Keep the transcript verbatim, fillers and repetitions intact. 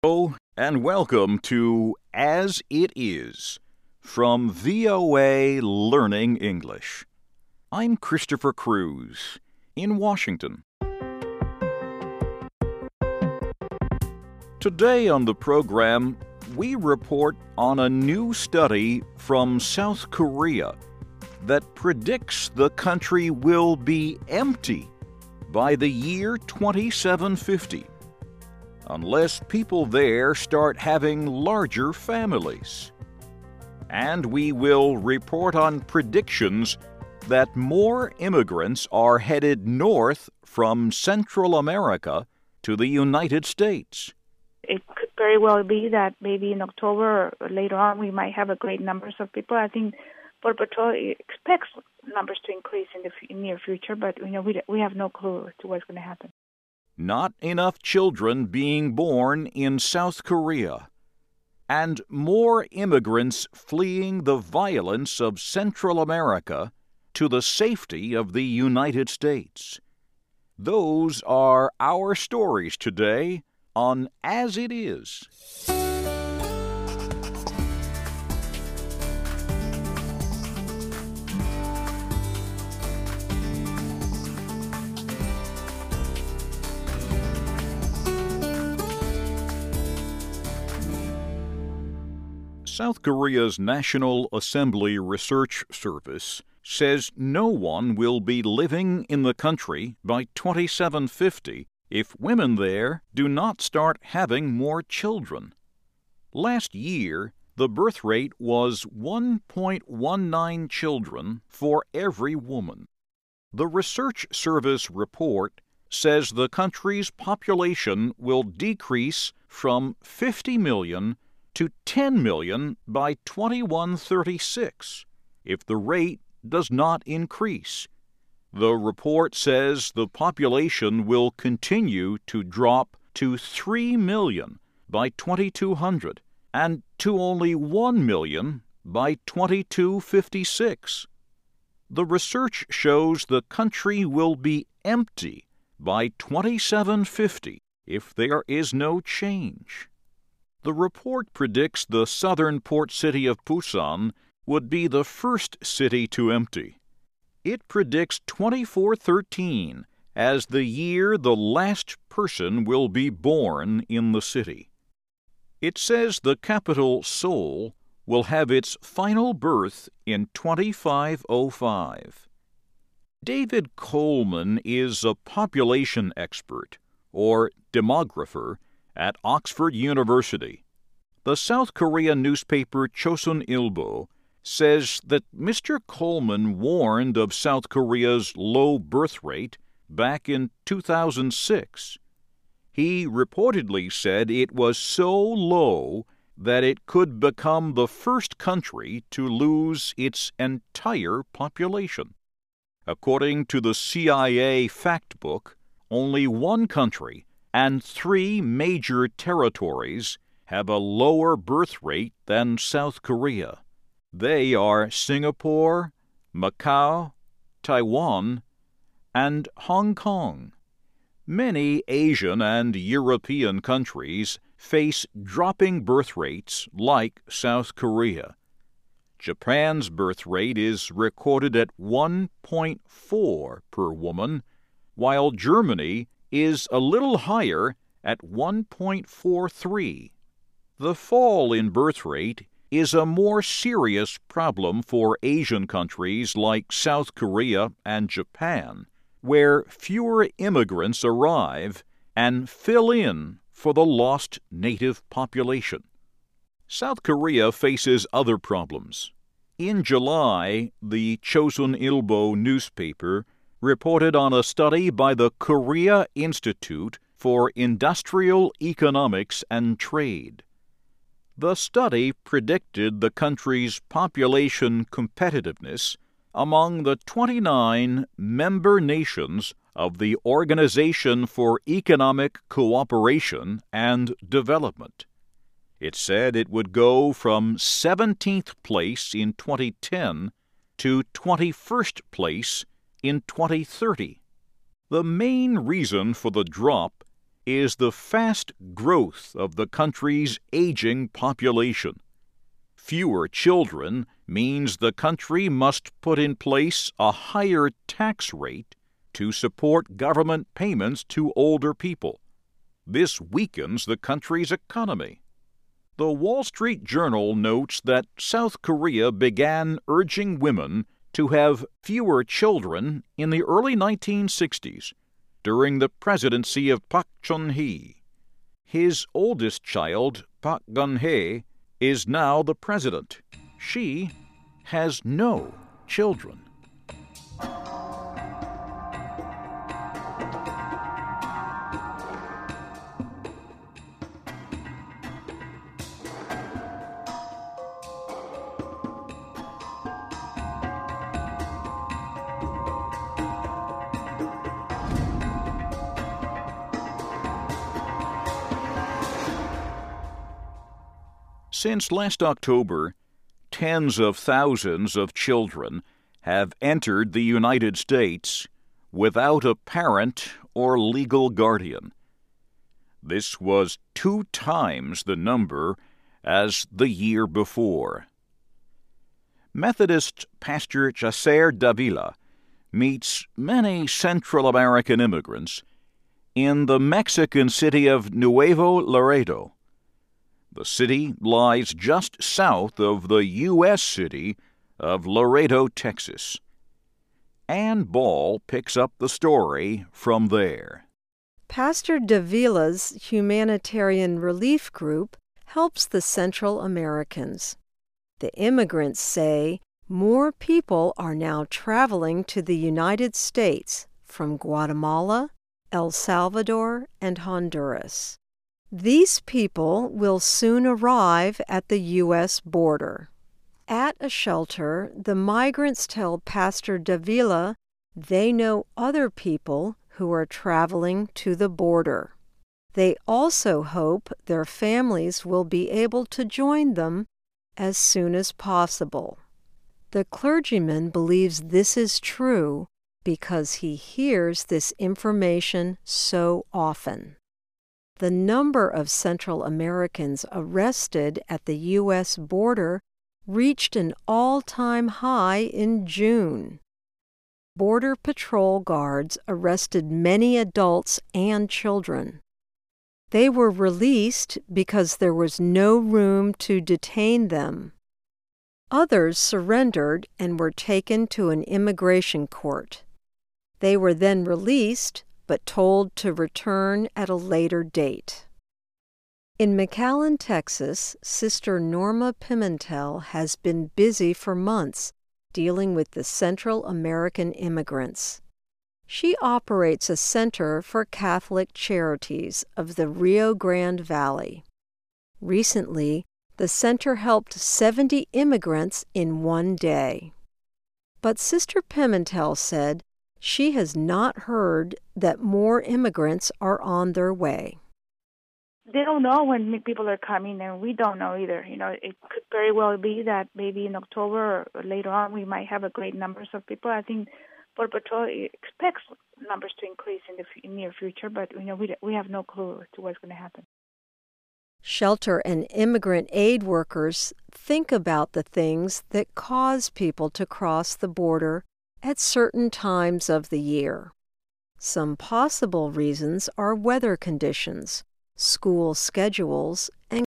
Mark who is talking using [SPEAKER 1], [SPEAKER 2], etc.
[SPEAKER 1] Hello and welcome to As It Is from V O A Learning English. I'm Christopher Cruz in Washington. Today on the program, we report on a new study from South Korea that predicts the country will be empty by the year twenty-seven fifty. Unless people there start having larger families. And we will report on predictions that more immigrants are headed north from Central America to the United States.
[SPEAKER 2] It could very well be that maybe in October or later on we might have a great numbers of people. I think Border Patrol expects numbers to increase in the f- near future, but you know we we have no clue as to what's going to happen.
[SPEAKER 1] Not enough children being born in South Korea, and more immigrants fleeing the violence of Central America to the safety of the United States. Those are our stories today on As It Is. South Korea's National Assembly Research Service says no one will be living in the country by twenty-seven fifty if women there do not start having more children. Last year, the birth rate was one point one nine children for every woman. The Research Service report says the country's population will decrease from fifty million to ten million by twenty-one thirty-six if the rate does not increase. The report says the population will continue to drop to three million by twenty-two hundred and to only one million by twenty-two fifty-six. The research shows the country will be empty by twenty-seven fifty if there is no change. The report predicts the southern port city of Busan would be the first city to empty. It predicts twenty-four thirteen as the year the last person will be born in the city. It says the capital, Seoul, will have its final birth in twenty-five oh five. David Coleman is a population expert, or demographer, at Oxford University. The South Korean newspaper Chosun Ilbo says that Mister Coleman warned of South Korea's low birth rate back in two thousand six. He reportedly said it was so low that it could become the first country to lose its entire population. According to the C I A fact book, only one country and three major territories have a lower birth rate than South Korea. They are Singapore, Macau, Taiwan, and Hong Kong. Many Asian and European countries face dropping birth rates like South Korea. Japan's birth rate is recorded at one point four per woman, while Germany is a little higher at one point four three. The fall in birth rate is a more serious problem for Asian countries like South Korea and Japan, where fewer immigrants arrive and fill in for the lost native population. South Korea faces other problems. In July, the Chosun Ilbo newspaper reported on a study by the Korea Institute for Industrial Economics and Trade. The study predicted the country's population competitiveness among the twenty-nine member nations of the Organization for Economic Cooperation and Development. It said it would go from seventeenth place in twenty ten to twenty-first place in twenty thirty. The main reason for the drop is the fast growth of the country's aging population. Fewer children means the country must put in place a higher tax rate to support government payments to older people. This weakens the country's economy. The Wall Street Journal notes that South Korea began urging women to have fewer children in the early nineteen sixties, during the presidency of Park Chung-hee. His oldest child, Park Geun-hye, is now the president. She has no children. Since last October, tens of thousands of children have entered the United States without a parent or legal guardian. This was two times the number as the year before. Methodist Pastor Jaser Davila meets many Central American immigrants in the Mexican city of Nuevo Laredo. The city lies just south of the U S city of Laredo, Texas. Ann Ball picks up the story from there.
[SPEAKER 3] Pastor Davila's humanitarian relief group helps the Central Americans. The immigrants say more people are now traveling to the United States from Guatemala, El Salvador, and Honduras. These people will soon arrive at the U S border. At a shelter, the migrants tell Pastor Davila they know other people who are traveling to the border. They also hope their families will be able to join them as soon as possible. The clergyman believes this is true because he hears this information so often. The number of Central Americans arrested at the U S border reached an all-time high in June. Border Patrol guards arrested many adults and children. They were released because there was no room to detain them. Others surrendered and were taken to an immigration court. They were then released, but told to return at a later date. In McAllen, Texas, Sister Norma Pimentel has been busy for months dealing with the Central American immigrants. She operates a center for Catholic charities of the Rio Grande Valley. Recently, the center helped seventy immigrants in one day. But Sister Pimentel said she has not heard that more immigrants are on their way.
[SPEAKER 2] They don't know when people are coming, and we don't know either. You know, it could very well be that maybe in October or later on we might have a great numbers of people. I think Border Patrol expects numbers to increase in the near future, but you know we we have no clue as to what's going to happen.
[SPEAKER 3] Shelter and immigrant aid workers think about the things that cause people to cross the border at certain times of the year. Some possible reasons are weather conditions, school schedules, and